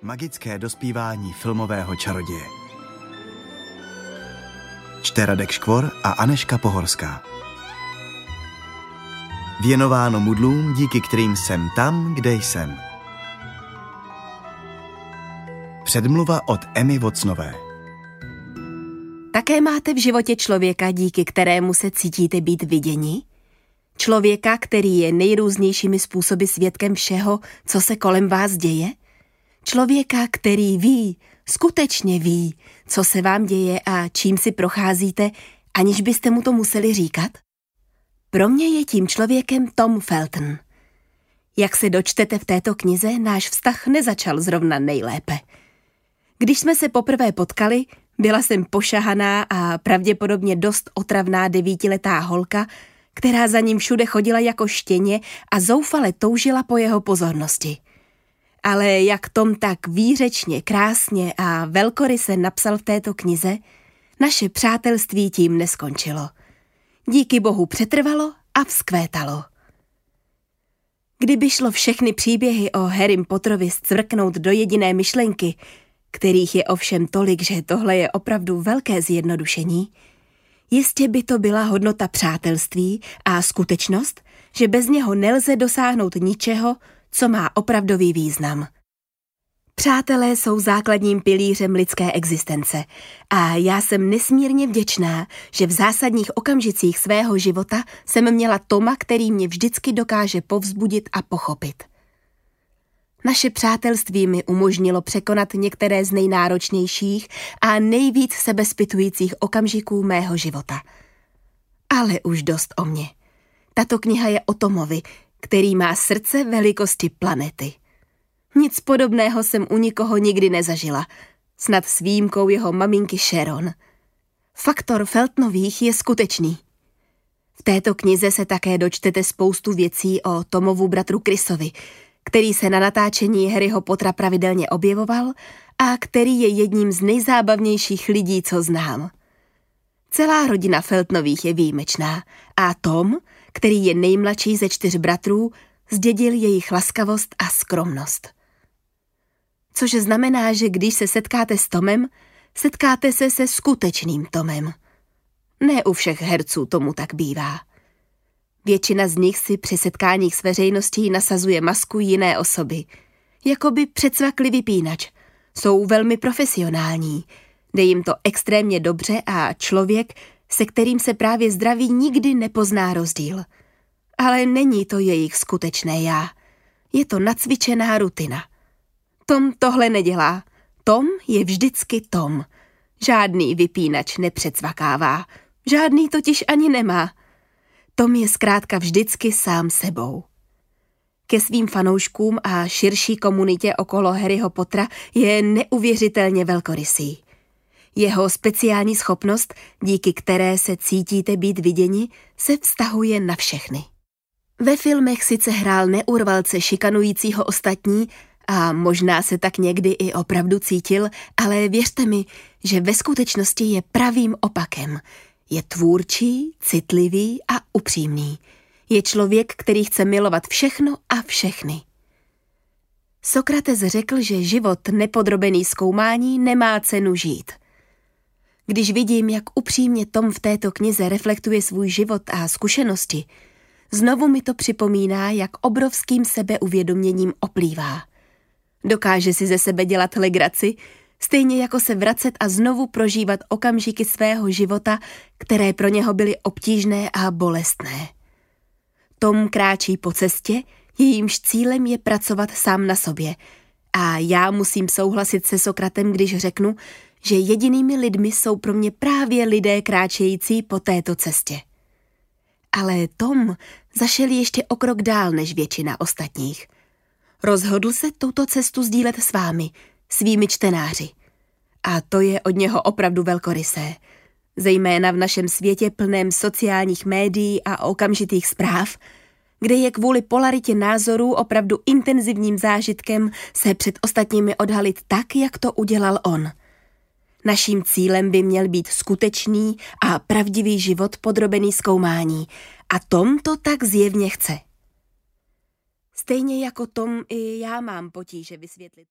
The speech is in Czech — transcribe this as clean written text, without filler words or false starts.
Magické dospívání filmového čaroděje. Čte Radek Škvor a Anežka Pohorská. Věnováno mudlům, díky kterým jsem tam, kde jsem. Předmluva od Emmy Watsonové. Také máte v životě člověka, díky kterému se cítíte být viděni? Člověka, který je nejrůznějšími způsoby svědkem všeho, co se kolem vás děje? Člověka, který ví, skutečně ví, co se vám děje a čím si procházíte, aniž byste mu to museli říkat? Pro mě je tím člověkem Tom Felton. Jak se dočtete v této knize, náš vztah nezačal zrovna nejlépe. Když jsme se poprvé potkali, byla jsem pošahaná a pravděpodobně dost otravná 9letá holka, která za ním všude chodila jako štěně a zoufale toužila po jeho pozornosti. Ale jak Tom tak výřečně, krásně a velkoryse napsal v této knize, naše přátelství tím neskončilo. Díky Bohu přetrvalo a vzkvétalo. Kdyby šlo všechny příběhy o Harrym Potterovi zcvrknout do jediné myšlenky, kterých je ovšem tolik, že tohle je opravdu velké zjednodušení, jistě by to byla hodnota přátelství a skutečnost, že bez něho nelze dosáhnout ničeho, co má opravdový význam. Přátelé jsou základním pilířem lidské existence a já jsem nesmírně vděčná, že v zásadních okamžicích svého života jsem měla Toma, který mě vždycky dokáže povzbudit a pochopit. Naše přátelství mi umožnilo překonat některé z nejnáročnějších a nejvíc sebezpitujících okamžiků mého života. Ale už dost o mně. Tato kniha je o Tomovi, který má srdce velikosti planety. Nic podobného jsem u nikoho nikdy nezažila, snad s výjimkou jeho maminky Sharon. Faktor Feltonových je skutečný. V této knize se také dočtete spoustu věcí o Tomovu bratru Chrisovi, který se na natáčení Harryho Pottera pravidelně objevoval a který je jedním z nejzábavnějších lidí, co znám. Celá rodina Feltonových je výjimečná a Tom, který je nejmladší ze 4 bratrů, zdědil jejich laskavost a skromnost. Což znamená, že když se setkáte s Tomem, setkáte se se skutečným Tomem. Ne u všech herců tomu tak bývá. Většina z nich si při setkáních s veřejností nasazuje masku jiné osoby. Jakoby přecvakli vypínač. Jsou velmi profesionální. Jde jim to extrémně dobře a člověk, se kterým se právě zdraví, nikdy nepozná rozdíl. Ale není to jejich skutečné já. Je to nacvičená rutina. Tom tohle nedělá. Tom je vždycky Tom. Žádný vypínač nepřecvakává. Žádný totiž ani nemá. Tom je zkrátka vždycky sám sebou. Ke svým fanouškům a širší komunitě okolo Harryho Pottera je neuvěřitelně velkorysý. Jeho speciální schopnost, díky které se cítíte být viděni, se vztahuje na všechny. Ve filmech sice hrál neurvalce šikanujícího ostatní a možná se tak někdy i opravdu cítil, ale věřte mi, že ve skutečnosti je pravým opakem. Je tvůrčí, citlivý a upřímný. Je člověk, který chce milovat všechno a všechny. Sokrates řekl, že život nepodrobený zkoumání nemá cenu žít. Když vidím, jak upřímně Tom v této knize reflektuje svůj život a zkušenosti, znovu mi to připomíná, jak obrovským sebeuvědoměním oplývá. Dokáže si ze sebe dělat legraci, stejně jako se vracet a znovu prožívat okamžiky svého života, které pro něho byly obtížné a bolestné. Tom kráčí po cestě, jejímž cílem je pracovat sám na sobě. A já musím souhlasit se Sokratem, když řeknu, že jedinými lidmi jsou pro mě právě lidé kráčející po této cestě. Ale Tom zašel ještě o krok dál než většina ostatních. Rozhodl se tuto cestu sdílet s vámi, svými čtenáři. A to je od něho opravdu velkorysé. Zejména v našem světě plném sociálních médií a okamžitých zpráv, kde je kvůli polaritě názorů opravdu intenzivním zážitkem se před ostatními odhalit tak, jak to udělal on. Naším cílem by měl být skutečný a pravdivý život podrobený zkoumání a Tom to tak zjevně chce. Stejně jako Tom i já mám potíže vysvětlit.